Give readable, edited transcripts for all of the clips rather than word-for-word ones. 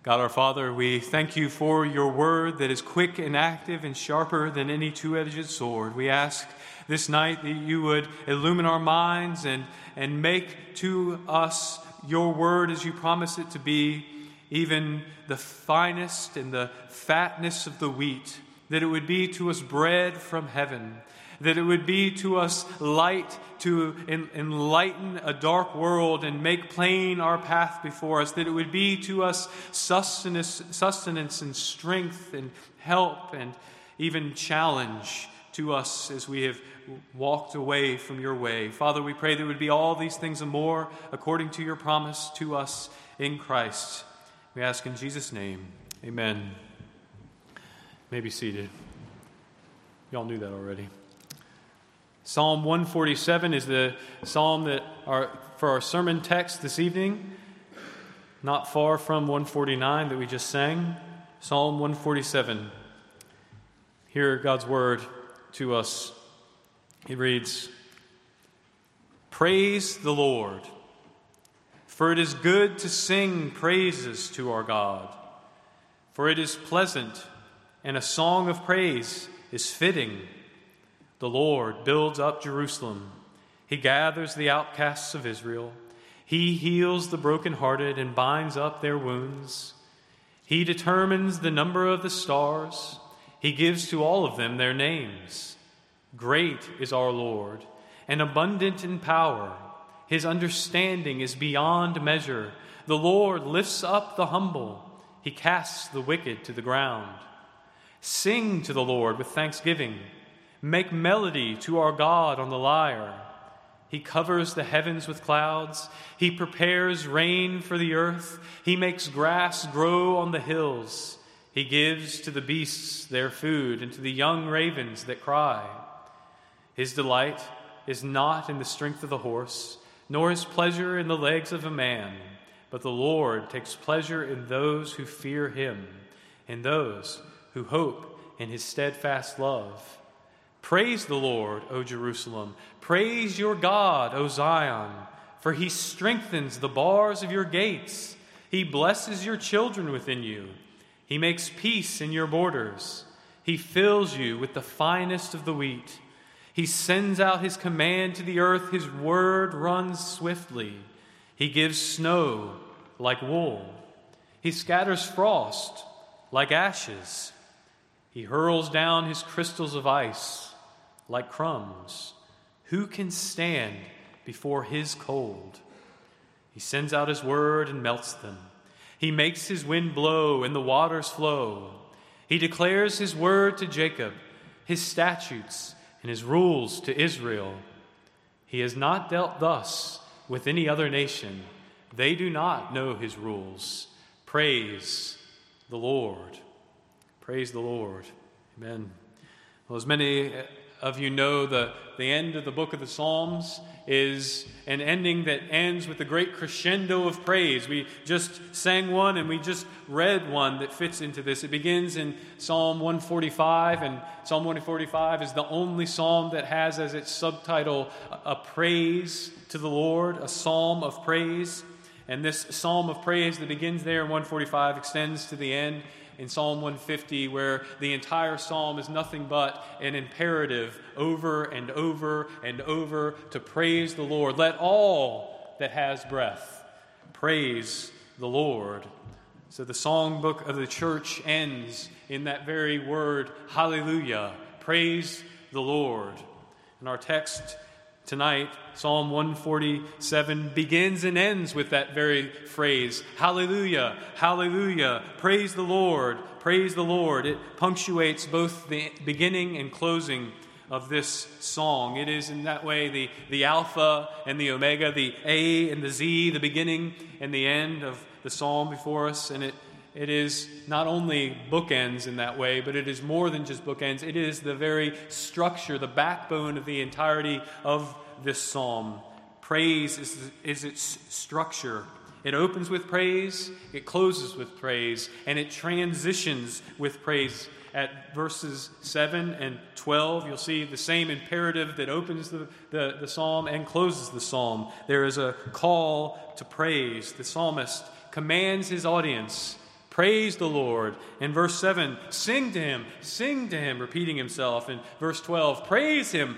God our Father, we thank you for your word that is quick and active and sharper than any two-edged sword. We ask this night that you would illumine our minds and make to us your word as you promise it to be, even the finest and the fatness of the wheat, that it would be to us bread from heaven, that it would be to us light to enlighten a dark world and make plain our path before us, that it would be to us sustenance and strength and help and even challenge to us as we have walked away from your way. Father, we pray that it would be all these things and more according to your promise to us in Christ. We ask in Jesus' name, amen. You may be seated. Y'all knew that already. Psalm 147 is the psalm for our sermon text this evening, not far from 149 that we just sang. Psalm 147. Hear God's word to us. It reads, "Praise the Lord, for it is good to sing praises to our God. For it is pleasant, and a song of praise is fitting. The Lord builds up Jerusalem. He gathers the outcasts of Israel. He heals the brokenhearted and binds up their wounds. He determines the number of the stars. He gives to all of them their names. Great is our Lord, and abundant in power. His understanding is beyond measure. The Lord lifts up the humble. He casts the wicked to the ground. Sing to the Lord with thanksgiving. Make melody to our God on the lyre. He covers the heavens with clouds. He prepares rain for the earth. He makes grass grow on the hills. He gives to the beasts their food and to the young ravens that cry. His delight is not in the strength of the horse, nor his pleasure in the legs of a man. But the Lord takes pleasure in those who fear him, in those who hope in his steadfast love. Praise the Lord, O Jerusalem. Praise your God, O Zion. For he strengthens the bars of your gates. He blesses your children within you. He makes peace in your borders. He fills you with the finest of the wheat. He sends out his command to the earth. His word runs swiftly. He gives snow like wool. He scatters frost like ashes. He hurls down his crystals of ice like crumbs. Who can stand before his cold? He sends out his word and melts them. He makes his wind blow and the waters flow. He declares his word to Jacob, his statutes and his rules to Israel. He has not dealt thus with any other nation. They do not know his rules. Praise the Lord. Praise the Lord. Amen. Well, as many of you know, the end of the book of the Psalms is an ending that ends with a great crescendo of praise. We just sang one and we just read one that fits into this. It begins in Psalm 145, and Psalm 145 is the only psalm that has as its subtitle a praise to the Lord, a psalm of praise. And this psalm of praise that begins there in 145 extends to the end in Psalm 150, where the entire psalm is nothing but an imperative over and over and over to praise the Lord. Let all that has breath praise the Lord. So the songbook of the church ends in that very word, hallelujah, praise the Lord. And our text tonight, Psalm 147, begins and ends with that very phrase, hallelujah, hallelujah, praise the Lord, praise the Lord. It punctuates both the beginning and closing of this song. It is in that way the Alpha and the Omega, the A and the Z, the beginning and the end of the psalm before us. And it is not only bookends in that way, but it is more than just bookends. It is the very structure, the backbone of the entirety of this psalm. Praise is its structure. It opens with praise, it closes with praise, and it transitions with praise. At verses 7 and 12, you'll see the same imperative that opens the psalm and closes the psalm. There is a call to praise. The psalmist commands his audience, Praise the Lord. In verse 7, sing to him, repeating himself. In verse 12, praise him,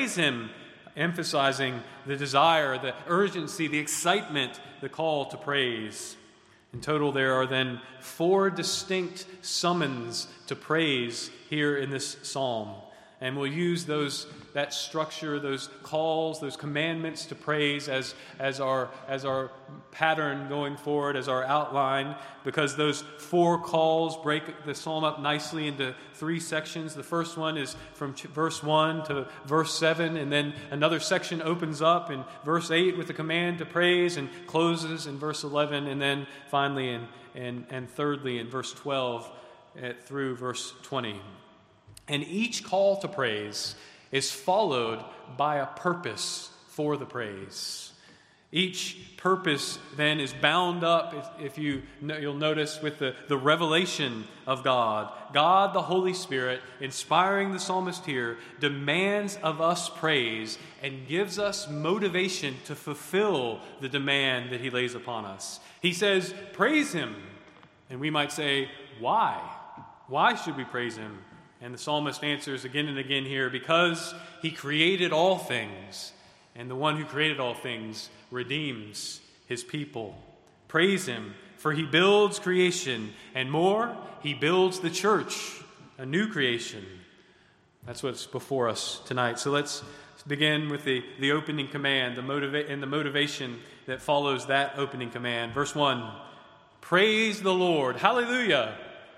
emphasizing the desire, the urgency, the excitement, the call to praise. In total, there are then 4 distinct summons to praise here in this psalm. And we'll use that structure, those calls, those commandments to praise as our pattern going forward, as our outline, because those 4 calls break the psalm up nicely into 3 sections. The first one is from verse 1 to verse 7, and then another section opens up in verse 8 with the command to praise and closes in verse 11, and then finally and thirdly in verse 12 through verse 20. And each call to praise is followed by a purpose for the praise. Each purpose then is bound up, if you'll notice, with the revelation of God. God, the Holy Spirit, inspiring the psalmist here, demands of us praise and gives us motivation to fulfill the demand that he lays upon us. He says, praise him. And we might say, why? Why should we praise him? And the psalmist answers again and again here, because he created all things, and the one who created all things redeems his people. Praise him, for he builds creation, and more, he builds the church, a new creation. That's what's before us tonight. So let's begin with the opening command, and the motivation that follows that opening command. Verse 1, praise the Lord, hallelujah.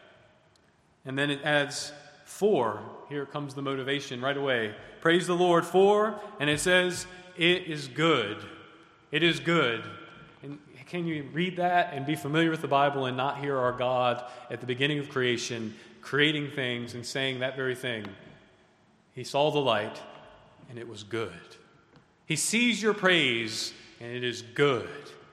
And then it adds 4, here comes the motivation right away. Praise the Lord, for, and it says, it is good. It is good. And can you read that and be familiar with the Bible and not hear our God at the beginning of creation creating things and saying that very thing? He saw the light, and it was good. He sees your praise, and it is good.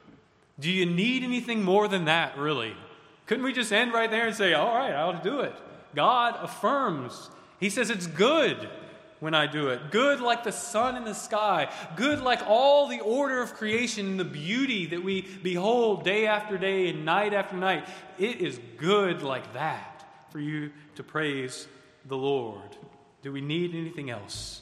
Do you need anything more than that, really? Couldn't we just end right there and say, all right, I'll do it? God affirms. He says it's good when I do it. Good like the sun in the sky. Good like all the order of creation and the beauty that we behold day after day and night after night. It is good like that for you to praise the Lord. Do we need anything else?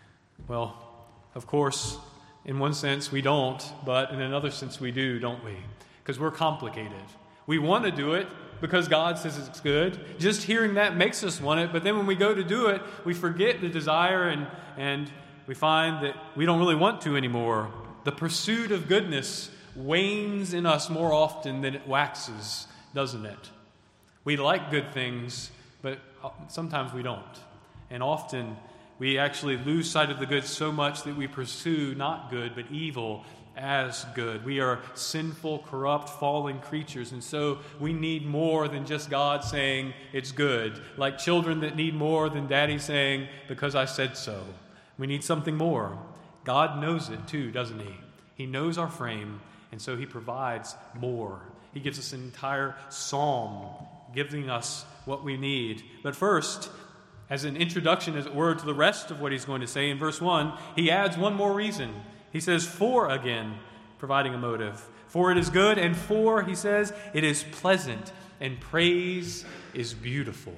Well, of course, in one sense we don't, but in another sense we do, don't we? Because we're complicated. We want to do it because God says it's good. Just hearing that makes us want it, but then when we go to do it, we forget the desire and we find that we don't really want to anymore. The pursuit of goodness wanes in us more often than it waxes, doesn't it? We like good things, but sometimes we don't. And often we actually lose sight of the good so much that we pursue not good, but evil as good. We are sinful, corrupt, fallen creatures, and so we need more than just God saying it's good. Like children that need more than Daddy saying, because I said so. We need something more. God knows it too, doesn't he? He knows our frame, and so he provides more. He gives us an entire psalm, giving us what we need. But first, as an introduction, as it were, to the rest of what he's going to say in verse 1, he adds one more reason. He says, for again, providing a motive. For it is good, and for, he says, it is pleasant, and praise is beautiful.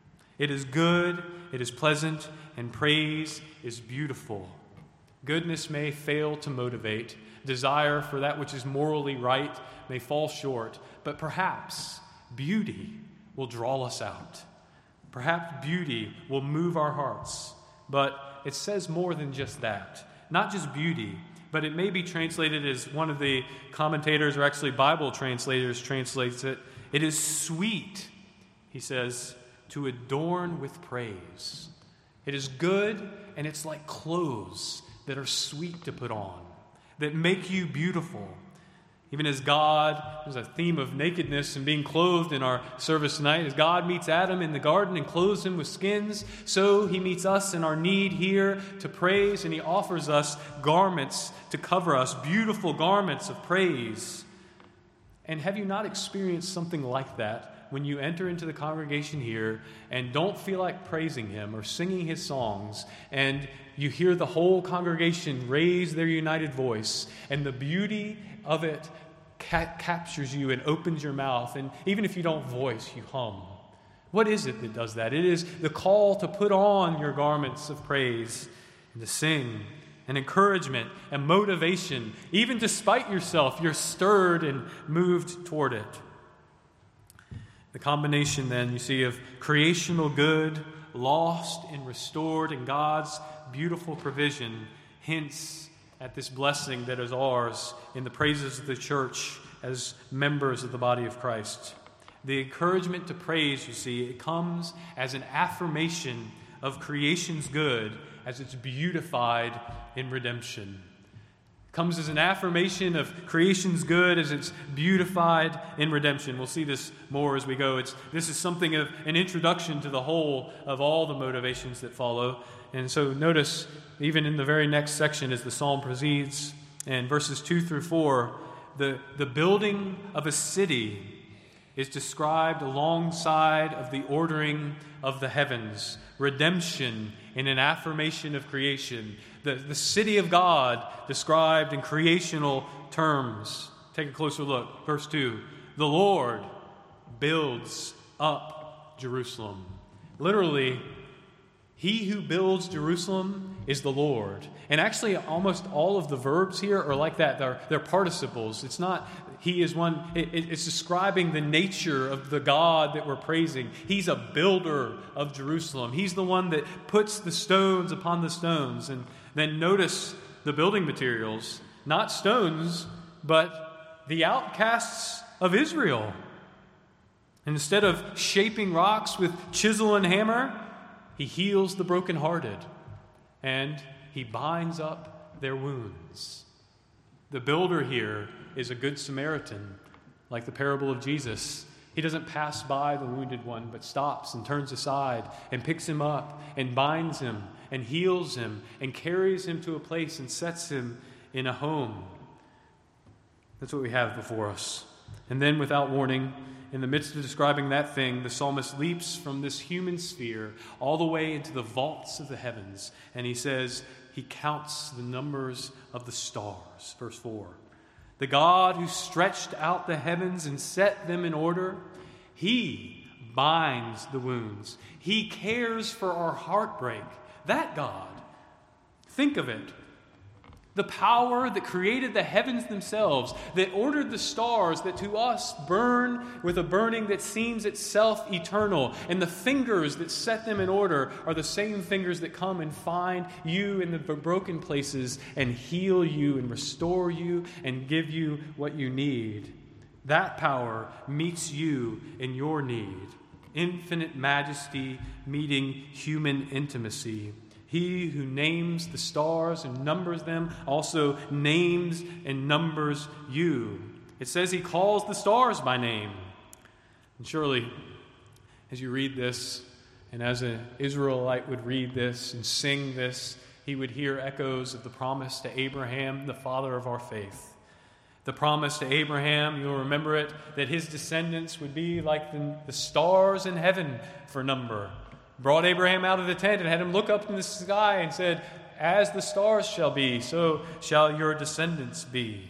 It is good, it is pleasant, and praise is beautiful. Goodness may fail to motivate. Desire for that which is morally right may fall short, but perhaps beauty will draw us out. Perhaps beauty will move our hearts. But it says more than just that. Not just beauty, but it may be translated as one of the commentators, or actually Bible translators, translates it. It is sweet, he says, to adorn with praise. It is good, and it's like clothes that are sweet to put on, that make you beautiful. Even as God, there's a theme of nakedness and being clothed in our service tonight. As God meets Adam in the garden and clothes him with skins, so he meets us in our need here to praise, and he offers us garments to cover us, beautiful garments of praise. And have you not experienced something like that when you enter into the congregation here and don't feel like praising him or singing his songs, and you hear the whole congregation raise their united voice, and the beauty of it captures you and opens your mouth, and even if you don't voice, you hum. What is it that does that? It is the call to put on your garments of praise and to sing, and encouragement and motivation. Even despite yourself, you're stirred and moved toward it. The combination then, you see, of creational good, lost and restored in God's beautiful provision, hints at this blessing that is ours in the praises of the church as members of the body of Christ. The encouragement to praise, you see, it comes as an affirmation of creation's good as it's beautified in redemption. It comes as an affirmation of creation's good as it's beautified in redemption. We'll see this more as we go. This is something of an introduction to the whole of all the motivations that follow. And so notice, even in the very next section as the psalm proceeds, in verses 2 through 4, the building of a city is described alongside of the ordering of the heavens, redemption in an affirmation of creation, the city of God described in creational terms. Take a closer look. Verse 2, the Lord builds up Jerusalem. Literally, he who builds Jerusalem is the Lord. And actually, almost all of the verbs here are like that. They're participles. It's not he is one. It's describing the nature of the God that we're praising. He's a builder of Jerusalem. He's the one that puts the stones upon the stones. And then notice the building materials. Not stones, but the outcasts of Israel. And instead of shaping rocks with chisel and hammer, he heals the brokenhearted, and he binds up their wounds. The builder here is a good Samaritan, like the parable of Jesus. He doesn't pass by the wounded one, but stops and turns aside and picks him up and binds him and heals him and carries him to a place and sets him in a home. That's what we have before us. And then, without warning, in the midst of describing that thing, the psalmist leaps from this human sphere all the way into the vaults of the heavens. And he says, he counts the numbers of the stars. Verse 4. The God who stretched out the heavens and set them in order, he binds the wounds. He cares for our heartbreak. That God. Think of it. The power that created the heavens themselves, that ordered the stars that to us burn with a burning that seems itself eternal, and the fingers that set them in order are the same fingers that come and find you in the broken places and heal you and restore you and give you what you need. That power meets you in your need. Infinite majesty meeting human intimacy. He who names the stars and numbers them also names and numbers you. It says he calls the stars by name. And surely, as you read this, and as an Israelite would read this and sing this, he would hear echoes of the promise to Abraham, the father of our faith. The promise to Abraham, you'll remember it, that his descendants would be like the stars in heaven for number. Brought Abraham out of the tent and had him look up in the sky and said, as the stars shall be, so shall your descendants be.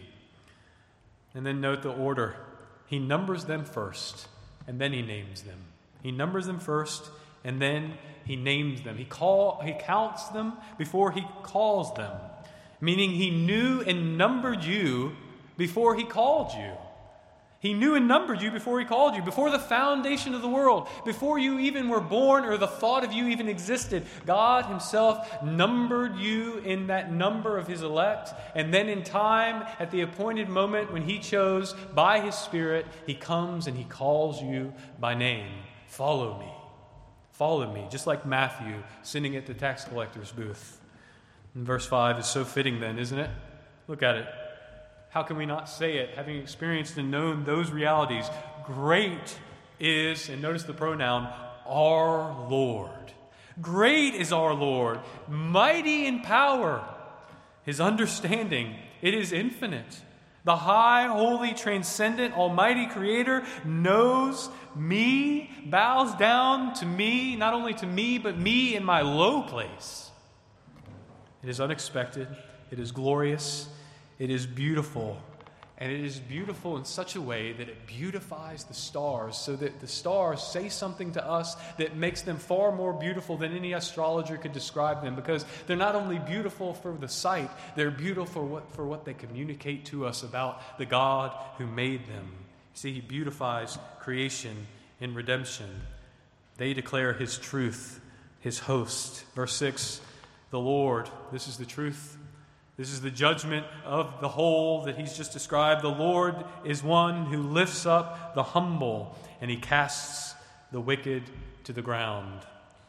And then note the order. He numbers them first, and then he names them. He numbers them first, and then he names them. He counts them before he calls them, meaning he knew and numbered you before he called you. He knew and numbered you before he called you, before the foundation of the world, before you even were born or the thought of you even existed. God himself numbered you in that number of his elect, and then in time, at the appointed moment when he chose, by his Spirit, he comes and he calls you by name. Follow me. Follow me, just like Matthew sitting at the tax collector's booth. And verse 5 is so fitting then, isn't it? Look at it. How can we not say it, having experienced and known those realities? Great is, and notice the pronoun, our Lord. Great is our Lord, mighty in power. His understanding, it is infinite. The high, holy, transcendent, almighty Creator knows me, bows down to me, not only to me, but me in my low place. It is unexpected. It is glorious. It is beautiful. And it is beautiful in such a way that it beautifies the stars, so that the stars say something to us that makes them far more beautiful than any astrologer could describe them, because they're not only beautiful for the sight, they're beautiful for what they communicate to us about the God who made them. See, he beautifies creation in redemption. They declare his truth, his host. Verse 6, the Lord, this is the truth. This is the judgment of the whole that he's just described. The Lord is one who lifts up the humble, and he casts the wicked to the ground.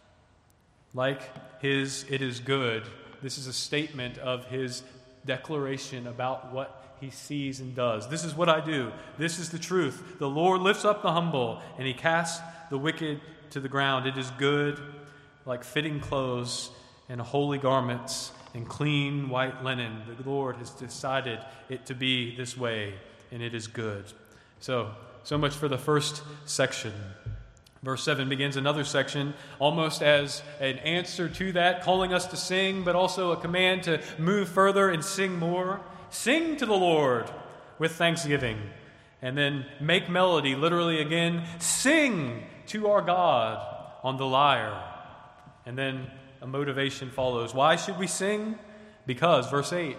Like his "it is good," this is a statement of his declaration about what he sees and does. This is what I do. This is the truth. The Lord lifts up the humble, and he casts the wicked to the ground. It is good, like fitting clothes and holy garments and clean white linen. The Lord has decided it to be this way, and it is good. So much for the first section. Verse 7 begins another section, almost as an answer to that, calling us to sing, but also a command to move further and sing more. Sing to the Lord with thanksgiving. And then make melody, literally again, sing to our God on the lyre. And then a motivation follows. Why should we sing? Because, verse 8,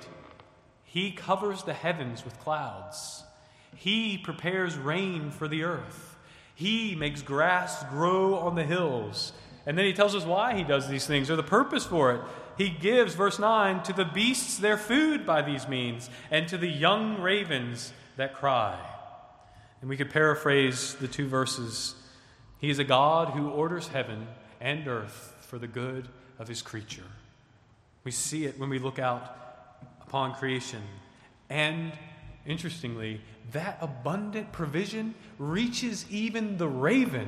he covers the heavens with clouds. He prepares rain for the earth. He makes grass grow on the hills. And then he tells us why he does these things, or the purpose for it. He gives, verse 9, to the beasts their food by these means, and to the young ravens that cry. And we could paraphrase the two verses. He is a God who orders heaven and earth for the good of his creature. We see it when we look out upon creation. And interestingly, that abundant provision reaches even the raven.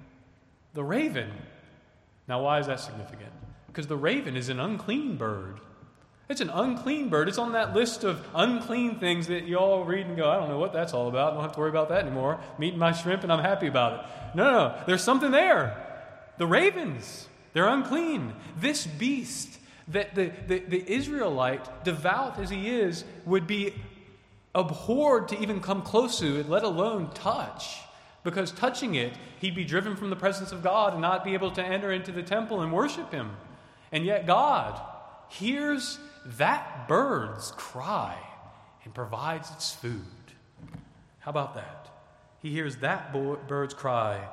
The raven. Now, why is that significant? Because the raven is an unclean bird. It's an unclean bird. It's on that list of unclean things that you all read and go, I don't know what that's all about. I don't have to worry about that anymore. I'm eating my shrimp and I'm happy about it. No. There's something there. The ravens. They're unclean. This beast that the Israelite, devout as he is, would be abhorred to even come close to, let alone touch. Because touching it, he'd be driven from the presence of God and not be able to enter into the temple and worship him. And yet God hears that bird's cry and provides its food. How about that? He hears that bird's cry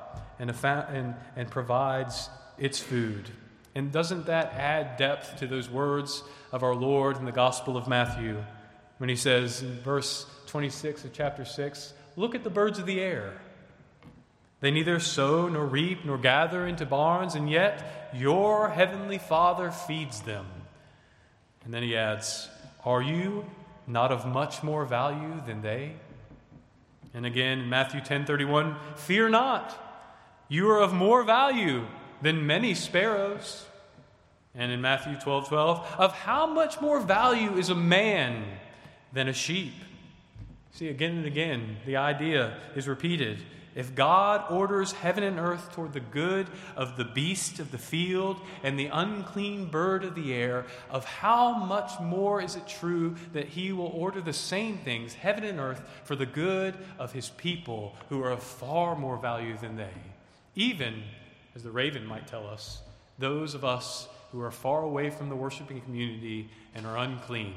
and provides its food. And doesn't that add depth to those words of our Lord in the Gospel of Matthew when he says in verse 26 of chapter 6, look at the birds of the air. They neither sow nor reap nor gather into barns, and yet your heavenly Father feeds them. And then he adds, are you not of much more value than they? And again in Matthew 10:31, fear not, you are of more value than many sparrows. And in Matthew 12:12, of how much more value is a man than a sheep? See, again and again, the idea is repeated. If God orders heaven and earth toward the good of the beast of the field and the unclean bird of the air, of how much more is it true that he will order the same things, heaven and earth, for the good of his people who are of far more value than they? Even, as the raven might tell us, those of us who are far away from the worshiping community and are unclean.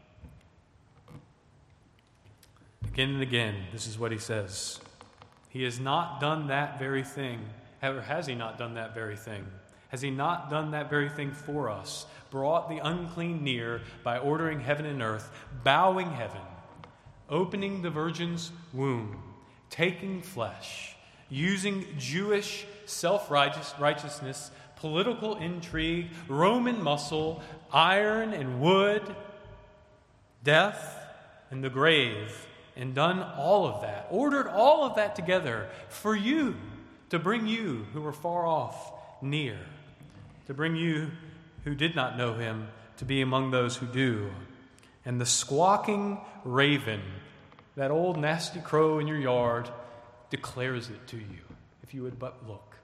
Again and again, this is what he says. He has not done that very thing. Or has he not done that very thing? Has he not done that very thing for us? Brought the unclean near by ordering heaven and earth, bowing heaven, opening the virgin's womb, taking flesh, using Jewish self-righteousness, political intrigue, Roman muscle, iron and wood, death and the grave, and done all of that, ordered all of that together for you, to bring you who were far off near, to bring you who did not know him to be among those who do. And the squawking raven, that old nasty crow in your yard, declares it to you, if you would but look.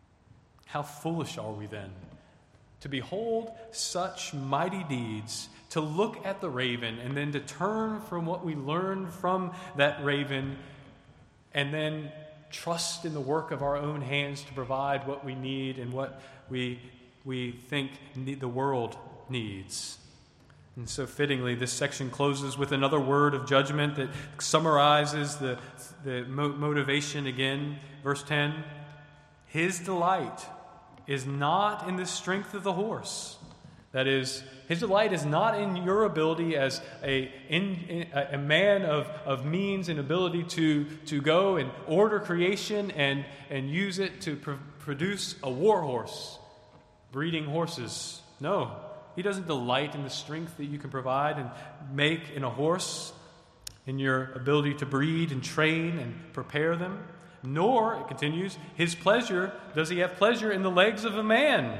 How foolish are we then to behold such mighty deeds, to look at the raven and then to turn from what we learned from that raven and then trust in the work of our own hands to provide what we need and what we think the world needs. And so fittingly, this section closes with another word of judgment that summarizes the motivation again. Verse 10, his delight is not in the strength of the horse. That is, his delight is not in your ability as a man of means and ability to go and order creation and use it to produce a war horse, breeding horses. No, he doesn't delight in the strength that you can provide and make in a horse, in your ability to breed and train and prepare them. Nor, it continues, does he have pleasure in the legs of a man?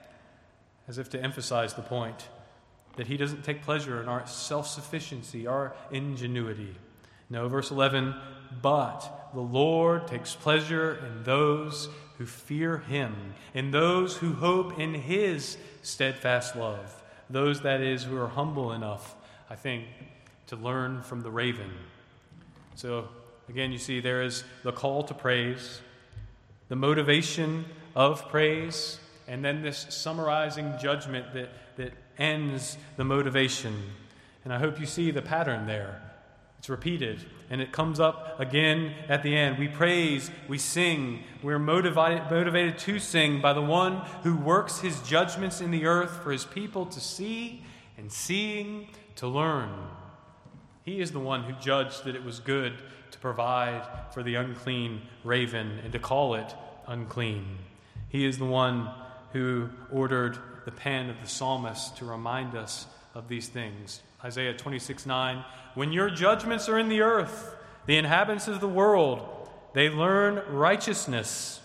As if to emphasize the point that he doesn't take pleasure in our self-sufficiency, our ingenuity. No, verse 11, but the Lord takes pleasure in those who fear him, in those who hope in his steadfast love, those, that is, who are humble enough, I think, to learn from the raven. So, again, you see there is the call to praise, the motivation of praise, and then this summarizing judgment that ends the motivation. And I hope you see the pattern there. It's repeated, and it comes up again at the end. We praise, we sing. We're motivated to sing by the one who works his judgments in the earth for his people to see, and seeing to learn. He is the one who judged that it was good to provide for the unclean raven and to call it unclean. He is the one who ordered the pen of the psalmist to remind us of these things. Isaiah 26:9, when your judgments are in the earth, the inhabitants of the world, they learn righteousness.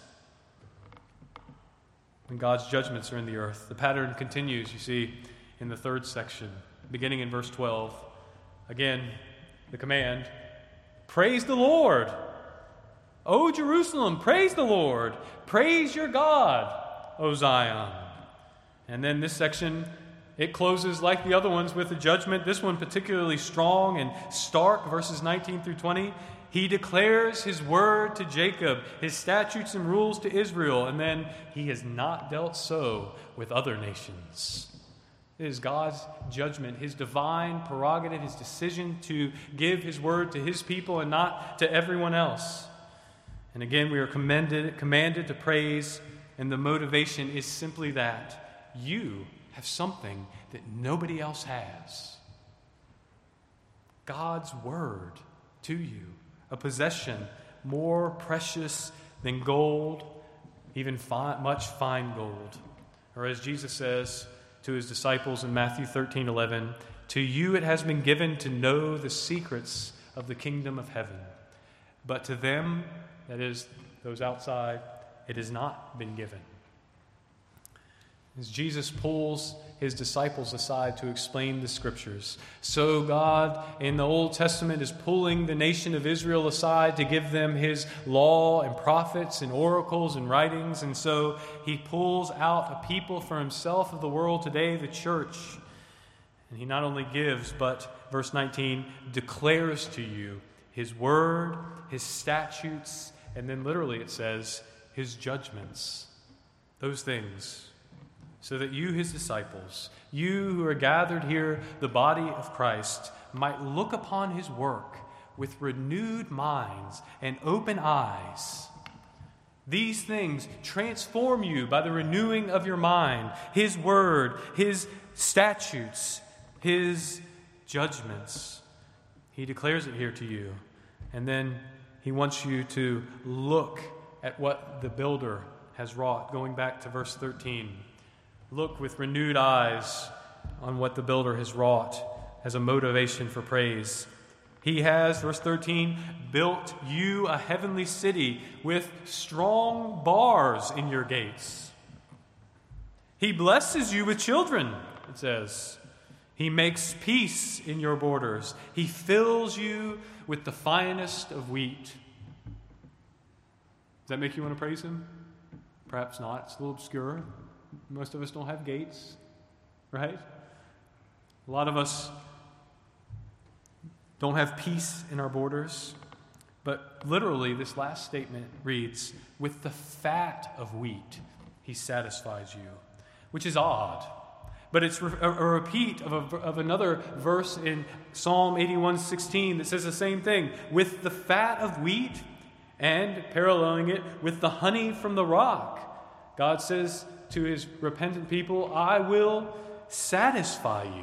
When God's judgments are in the earth, the pattern continues, you see, in the third section, beginning in verse 12. Again, the command, praise the Lord. O Jerusalem, praise the Lord. Praise your God, O Zion. And then this section, it closes like the other ones with a judgment, this one particularly strong and stark, verses 19 through 20. He declares his word to Jacob, his statutes and rules to Israel, and then he has not dealt so with other nations. It is God's judgment, his divine prerogative, his decision to give his word to his people and not to everyone else. And again, we are commanded to praise, and the motivation is simply that you have something that nobody else has. God's word to you, a possession more precious than gold, even much fine gold. Or as Jesus says to his disciples in Matthew 13:11, to you it has been given to know the secrets of the kingdom of heaven. But to them, that is, those outside, it has not been given. As Jesus pulls his disciples aside to explain the scriptures, so God in the Old Testament is pulling the nation of Israel aside to give them his law and prophets and oracles and writings. And so he pulls out a people for himself of the world today, the church. And he not only gives, but, verse 19, declares to you his word, his statutes, and then literally it says, his judgments. Those things. So that you, his disciples, you who are gathered here, the body of Christ, might look upon his work with renewed minds and open eyes. These things transform you by the renewing of your mind, his word, his statutes, his judgments. He declares it here to you. And then he wants you to look at what the builder has wrought. Going back to verse 13. Look with renewed eyes on what the builder has wrought as a motivation for praise. He has, verse 13, built you a heavenly city with strong bars in your gates. He blesses you with children, it says. He makes peace in your borders. He fills you with the finest of wheat. Does that make you want to praise him? Perhaps not. It's a little obscure. Most of us don't have gates, right? A lot of us don't have peace in our borders, but literally this last statement reads, with the fat of wheat he satisfies you, which is odd. But it's a repeat of another verse in Psalm 81:16 that says the same thing, with the fat of wheat, and paralleling it with the honey from the rock. God says to his repentant people, I will satisfy you.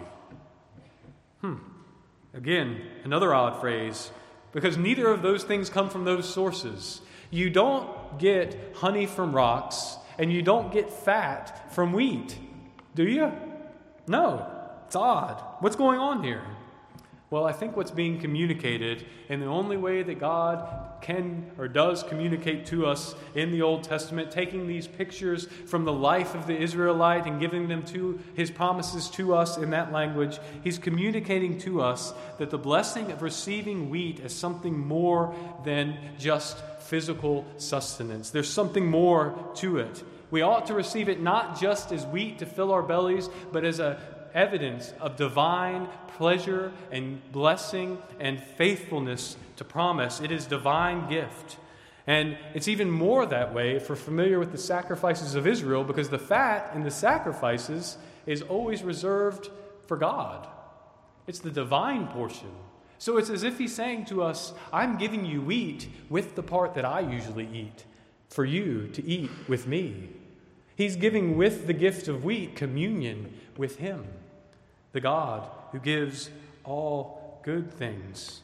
Again, another odd phrase, because neither of those things come from those sources. You don't get honey from rocks, and you don't get fat from wheat, do you? No, it's odd. What's going on here? Well, I think what's being communicated, and the only way that God can or does communicate to us in the Old Testament, taking these pictures from the life of the Israelite and giving them to his promises to us in that language, he's communicating to us that the blessing of receiving wheat is something more than just physical sustenance. There's something more to it. We ought to receive it not just as wheat to fill our bellies, but as a evidence of divine pleasure and blessing and faithfulness to promise. It is divine gift. And it's even more that way if we're familiar with the sacrifices of Israel, because the fat in the sacrifices is always reserved for God. It's the divine portion. So it's as if he's saying to us, I'm giving you wheat with the part that I usually eat for you to eat with me. He's giving with the gift of wheat communion with him, the God who gives all good things.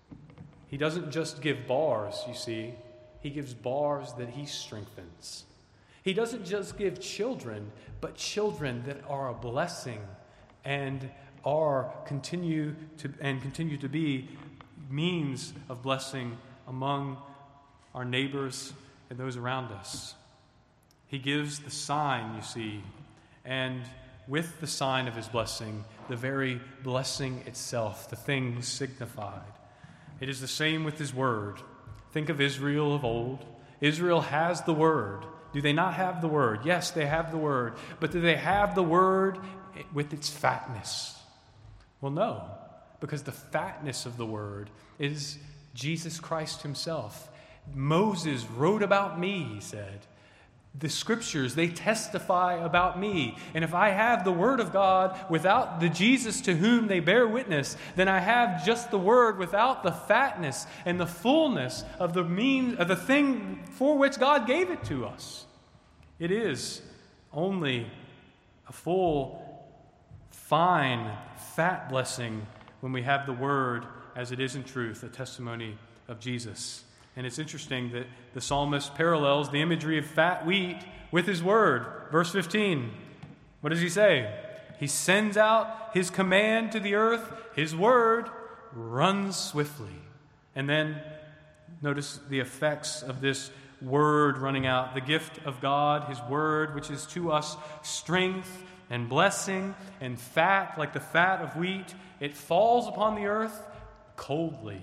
He doesn't just give bars, you see. He gives bars that he strengthens. He doesn't just give children, but children that are a blessing and continue to be means of blessing among our neighbors and those around us. He gives the sign, you see, and with the sign of his blessing, the very blessing itself, the thing signified. It is the same with his word. Think of Israel of old. Israel has the word. Do they not have the word? Yes, they have the word. But do they have the word with its fatness? Well, no, because the fatness of the word is Jesus Christ himself. Moses wrote about me, he said. The scriptures, they testify about me. And if I have the word of God without the Jesus to whom they bear witness, then I have just the word without the fatness and the fullness of the means of the thing for which God gave it to us. It is only a full, fine, fat blessing when we have the word as it is in truth, a testimony of Jesus. And it's interesting that the psalmist parallels the imagery of fat wheat with his word. Verse 15, what does he say? He sends out his command to the earth. His word runs swiftly. And then notice the effects of this word running out. The gift of God, his word, which is to us strength and blessing and fat, like the fat of wheat. It falls upon the earth coldly.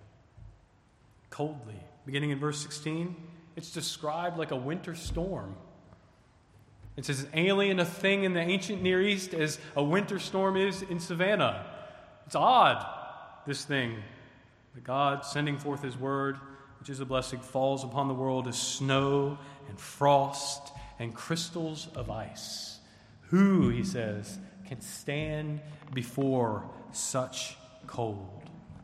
Coldly. Beginning in verse 16, it's described like a winter storm. It's as alien a thing in the ancient Near East as a winter storm is in Savannah. It's odd, this thing. That God, sending forth his word, which is a blessing, falls upon the world as snow and frost and crystals of ice. Who, he says, can stand before such cold?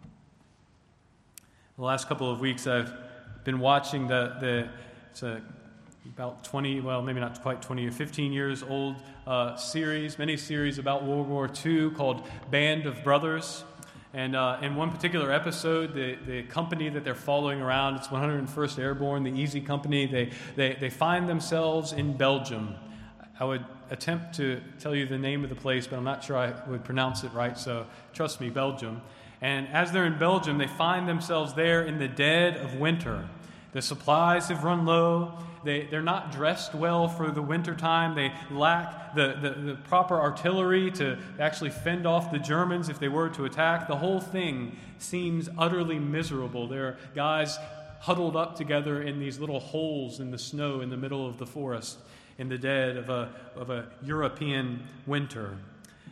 The last couple of weeks I've been watching it's about 20, well, maybe not quite 20 or 15 years old mini-series about World War II called Band of Brothers. And in one particular episode, the company that they're following around, it's 101st Airborne, the Easy Company, they find themselves in Belgium. I would attempt to tell you the name of the place, but I'm not sure I would pronounce it right, so trust me, Belgium. And as they're in Belgium, they find themselves there in the dead of winter. The supplies have run low. They're not dressed well for the winter time. They lack the proper artillery to actually fend off the Germans if they were to attack. The whole thing seems utterly miserable. There are guys huddled up together in these little holes in the snow in the middle of the forest in the dead of a European winter.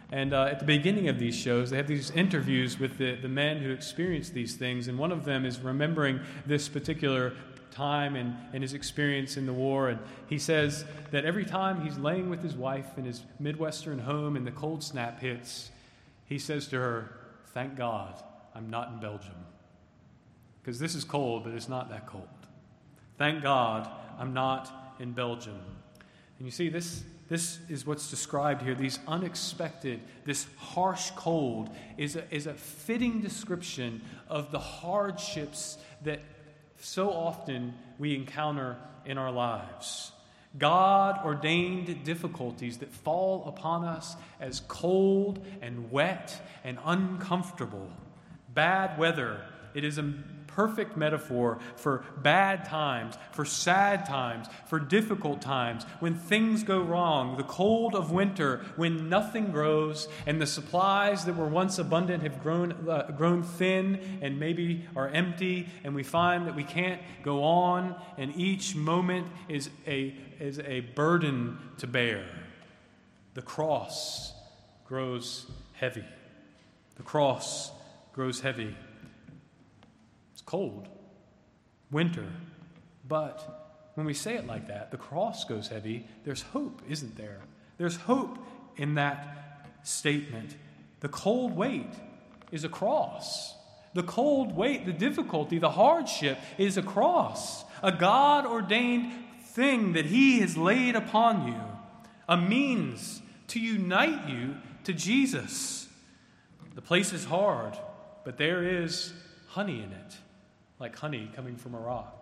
And at the beginning of these shows, they have these interviews with the men who experienced these things. And one of them is remembering this particular time and his experience in the war. And he says that every time he's laying with his wife in his Midwestern home and the cold snap hits, he says to her, "Thank God I'm not in Belgium. Because this is cold, but it's not that cold. Thank God I'm not in Belgium." And you see, this is what's described here. These unexpected, this harsh cold is a fitting description of the hardships that so often we encounter in our lives. God-ordained difficulties that fall upon us as cold and wet and uncomfortable. Bad weather. It is a perfect metaphor for bad times, for sad times, for difficult times, when things go wrong, the cold of winter, when nothing grows, and the supplies that were once abundant have grown thin and maybe are empty, and we find that we can't go on, and each moment is a burden to bear. The cross grows heavy. The cross grows heavy. Cold, winter, but when we say it like that, the cross goes heavy, there's hope, isn't there? There's hope in that statement. The cold weight is a cross. The cold weight, the difficulty, the hardship is a cross, a God-ordained thing that He has laid upon you, a means to unite you to Jesus. The place is hard, but there is honey in it. Like honey coming from a rock.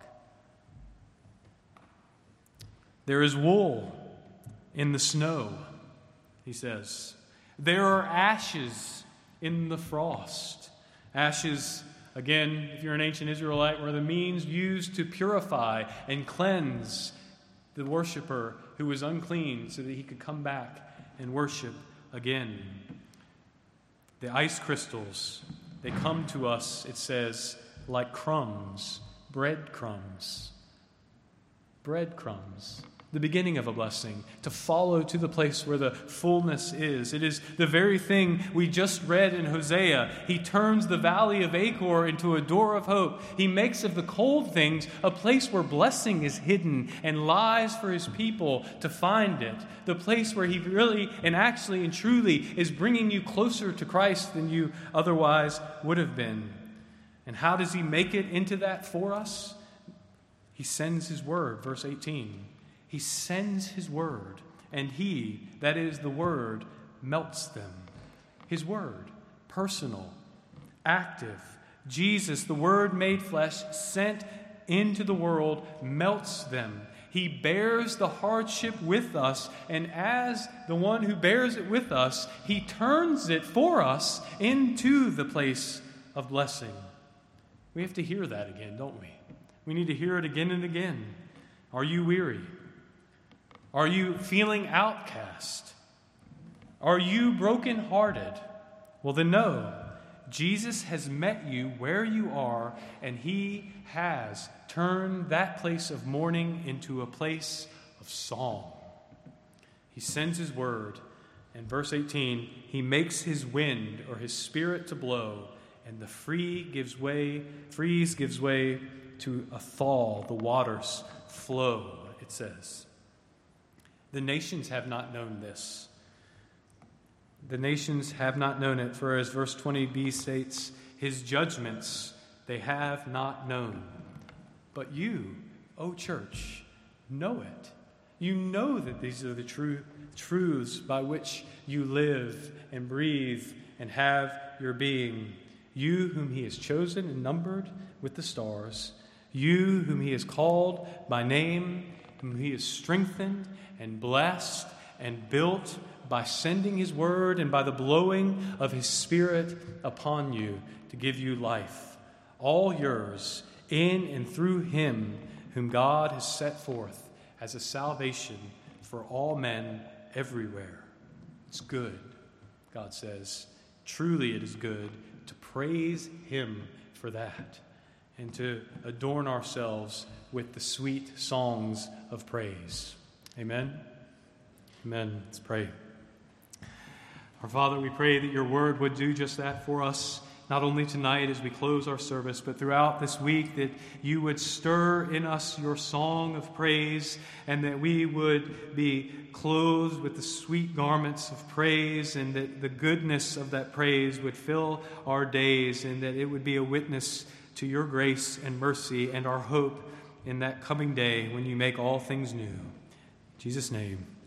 There is wool in the snow, he says. There are ashes in the frost. Ashes, again, if you're an ancient Israelite, were the means used to purify and cleanse the worshiper who was unclean so that he could come back and worship again. The ice crystals, they come to us, it says, like crumbs, breadcrumbs. Breadcrumbs. The beginning of a blessing, to follow to the place where the fullness is. It is the very thing we just read in Hosea. He turns the valley of Achor into a door of hope. He makes of the cold things a place where blessing is hidden and lies for His people to find it. The place where He really and actually and truly is bringing you closer to Christ than you otherwise would have been. And how does He make it into that for us? He sends His word, verse 18. He sends His word, and He, that is the Word, melts them. His word, personal, active. Jesus, the Word made flesh, sent into the world, melts them. He bears the hardship with us, and as the one who bears it with us, He turns it for us into the place of blessing. We have to hear that again, don't we? We need to hear it again and again. Are you weary? Are you feeling outcast? Are you brokenhearted? Well, then know, Jesus has met you where you are, and He has turned that place of mourning into a place of song. He sends His word, and verse 18, He makes His wind or His Spirit to blow, and the freeze gives way to a thaw. The waters flow, it says. The nations have not known this. The nations have not known it, for as verse 20b states, His judgments they have not known. But you, O church, know it. You know that these are the truths by which you live and breathe and have your being. You whom He has chosen and numbered with the stars, you whom He has called by name, whom He has strengthened and blessed and built by sending His word and by the blowing of His Spirit upon you to give you life. All yours in and through Him whom God has set forth as a salvation for all men everywhere. It's good, God says. Truly it is good to praise Him for that and to adorn ourselves with the sweet songs of praise. Amen? Amen. Let's pray. Our Father, we pray that your word would do just that for us, not only tonight as we close our service, but throughout this week, that you would stir in us your song of praise, and that we would be clothed with the sweet garments of praise, and that the goodness of that praise would fill our days, and that it would be a witness to your grace and mercy and our hope in that coming day when you make all things new. In Jesus' name.